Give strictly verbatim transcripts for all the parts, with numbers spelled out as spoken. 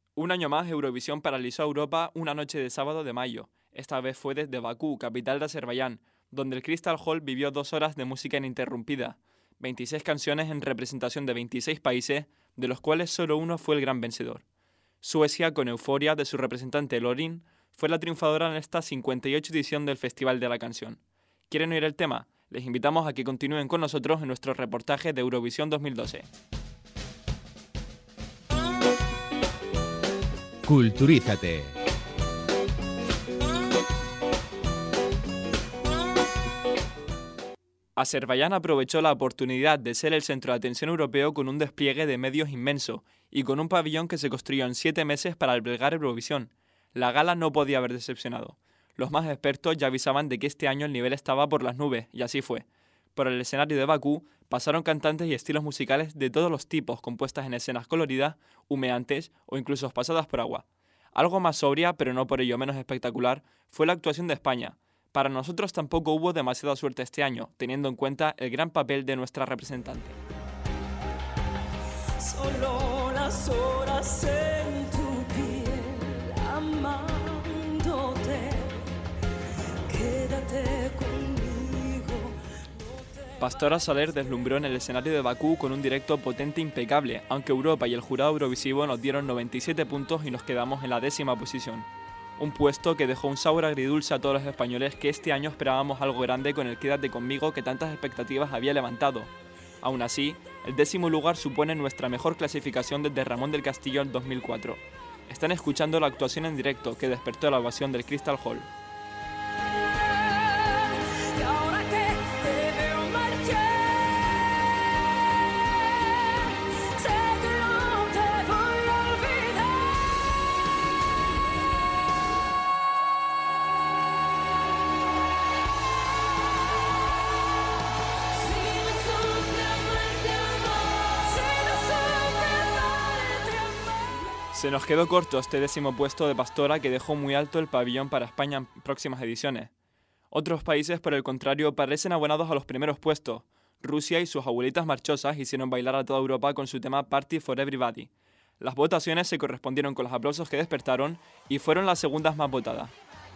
Un año más, Eurovisión paralizó a Europa una noche de sábado de mayo. Esta vez fue desde Bakú, capital de Azerbaiyán, donde el Crystal Hall vivió dos horas de música ininterrumpida. veintiséis canciones en representación de veintiséis países, de los cuales solo uno fue el gran vencedor. Suecia, con Euforia de su representante Lorin, fue la triunfadora en esta cincuenta y ocho edición del Festival de la Canción. ¿Quieren oír el tema? Les invitamos a que continúen con nosotros en nuestro reportaje de Eurovisión dos mil doce. Culturízate. Azerbaiyán aprovechó la oportunidad de ser el centro de atención europeo con un despliegue de medios inmenso y con un pabellón que se construyó en siete meses para albergar Eurovisión. La gala no podía haber decepcionado. Los más expertos ya avisaban de que este año el nivel estaba por las nubes, y así fue. Por el escenario de Bakú pasaron cantantes y estilos musicales de todos los tipos, compuestas en escenas coloridas, humeantes o incluso pasadas por agua. Algo más sobria, pero no por ello menos espectacular, fue la actuación de España. Para nosotros tampoco hubo demasiada suerte este año, teniendo en cuenta el gran papel de nuestra representante. Solo las horas en tu piel, amándote, quédate conmigo. Pastora Soler deslumbró en el escenario de Bakú con un directo potente e impecable, aunque Europa y el jurado eurovisivo nos dieron noventa y siete puntos y nos quedamos en la décima posición. Un puesto que dejó un sabor agridulce a todos los españoles que este año esperábamos algo grande con el Quédate conmigo que tantas expectativas había levantado. Aún así, el décimo lugar supone nuestra mejor clasificación desde Ramón del Castillo en dos mil cuatro. Están escuchando la actuación en directo que despertó la ovación del Crystal Hall. Se nos quedó corto este décimo puesto de Pastora que dejó muy alto el pabellón para España en próximas ediciones. Otros países, por el contrario, parecen abonados a los primeros puestos. Rusia y sus abuelitas marchosas hicieron bailar a toda Europa con su tema Party for Everybody. Las votaciones se correspondieron con los aplausos que despertaron y fueron las segundas más votadas.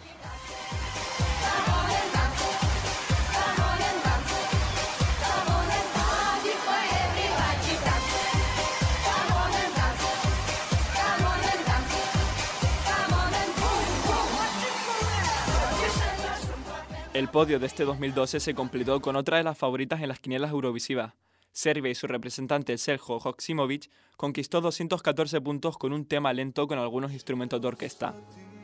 El podio de este dos mil doce se completó con otra de las favoritas en las quinielas eurovisivas. Serbia y su representante Sergio Joksimovic conquistó doscientos catorce puntos con un tema lento con algunos instrumentos de orquesta.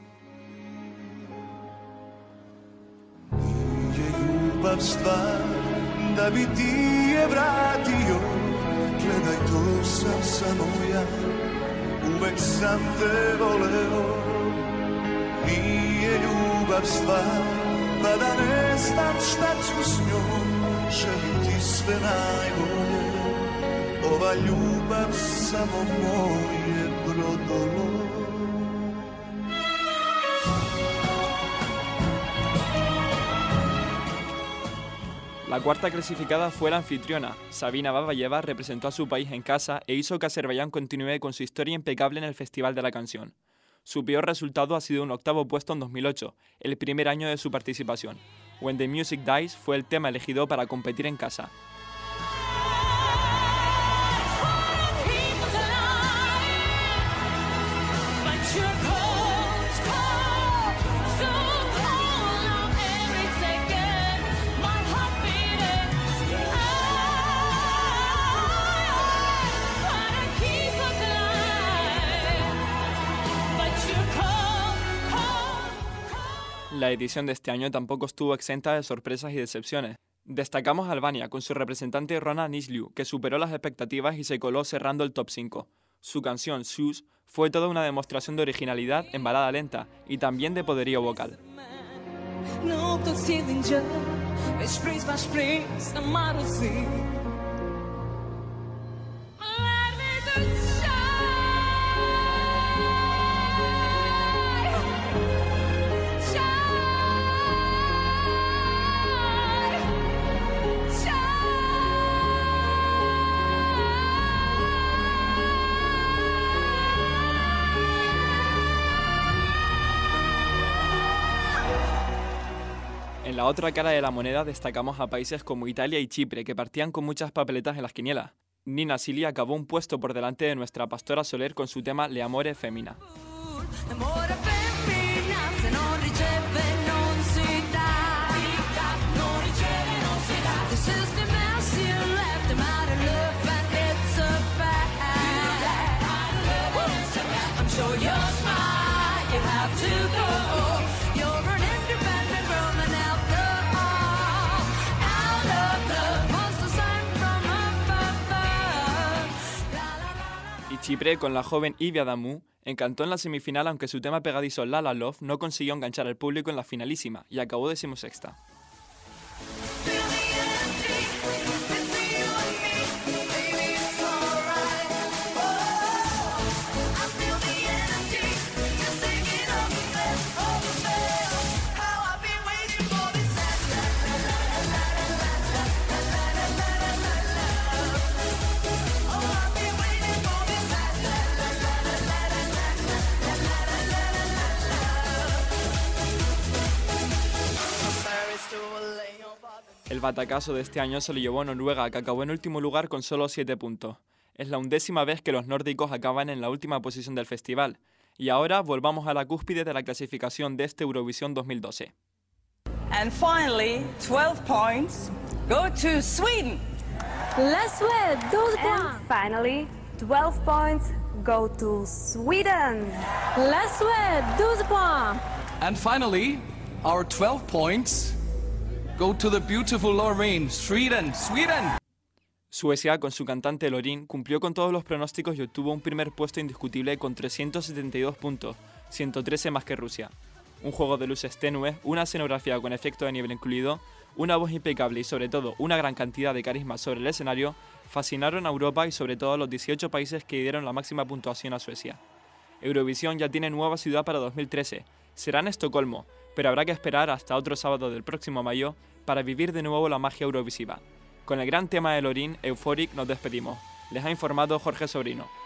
Pa da ne znam šta ću s njom, želim ti sve najbolje. Ova ljubav samo moje brodolo. La cuarta clasificada fue la anfitriona. Sabina Babayeva representó a su país en casa e hizo que Azerbaiyán continúe con su historia impecable en el Festival de la Canción. Su peor resultado ha sido un octavo puesto en dos mil ocho, el primer año de su participación. When the Music Dies fue el tema elegido para competir en casa. La edición de este año tampoco estuvo exenta de sorpresas y decepciones. Destacamos a Albania con su representante Rona Nisliu, que superó las expectativas y se coló cerrando el top cinco. Su canción Shoes fue toda una demostración de originalidad en balada lenta y también de poderío vocal. la otra cara de la moneda destacamos a países como Italia y Chipre, que partían con muchas papeletas en las quinielas. Nina Sili acabó un puesto por delante de nuestra Pastora Soler con su tema Le amore femmina. L'amore femmina se non riceve non si dà. Non riceve non si dà. The system has you left him out of love and it's a fact. I'm sure you're smart, you have to go. You're an independent woman out the all. Out of love, wants to sign from above. La, la, la, la. Y Chipre, con la joven Ivy Adamou, encantó en la semifinal, aunque su tema pegadizo La La Love no consiguió enganchar al público en la finalísima y acabó decimosexta. El batacazo de este año se lo llevó Noruega, que acabó en último lugar con solo siete puntos. Es la undécima vez que los nórdicos acaban en la última posición del festival. Y ahora volvamos a la cúspide de la clasificación de este Eurovisión dos mil doce. And finally, twelve points go to Sweden. La Suède, douze points. And finally, twelve points go to Sweden. La Suède, douze points. And finally, our twelve points go to the beautiful Loreen, Sweden, Sweden. Suecia, con su cantante Loreen, cumplió con todos los pronósticos y obtuvo un primer puesto indiscutible con trescientos setenta y dos puntos, ciento trece más que Rusia. Un juego de luces tenues, una escenografía con efecto de nieve incluido, una voz impecable y sobre todo una gran cantidad de carisma sobre el escenario, fascinaron a Europa y sobre todo a los dieciocho países que dieron la máxima puntuación a Suecia. Eurovisión ya tiene nueva ciudad para dos mil trece, será en Estocolmo, pero habrá que esperar hasta otro sábado del próximo mayo para vivir de nuevo la magia eurovisiva. Con el gran tema de Loreen, Euphoric, nos despedimos. Les ha informado Jorge Sobrino.